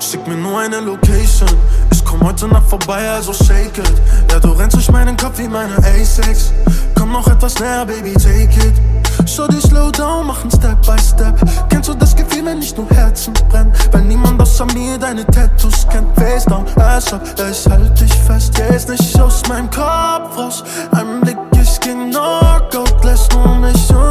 Schick mir nur eine Location. Ich komm heute Nacht vorbei, also shake it. Ja, du rennst durch meinen Kopf wie meine A6. Komm noch etwas näher, Baby, take it. Schau dich slow down, machen Step by Step. Kennst du das Gefühl, wenn nicht nur Herzen brennen? Weil niemand außer mir deine Tattoos kennt. Face down, Ass up, ja, ich halt dich fest. Gehst nicht aus meinem Kopf raus. Ein Blick, ich geh Knockout, lässt nur mich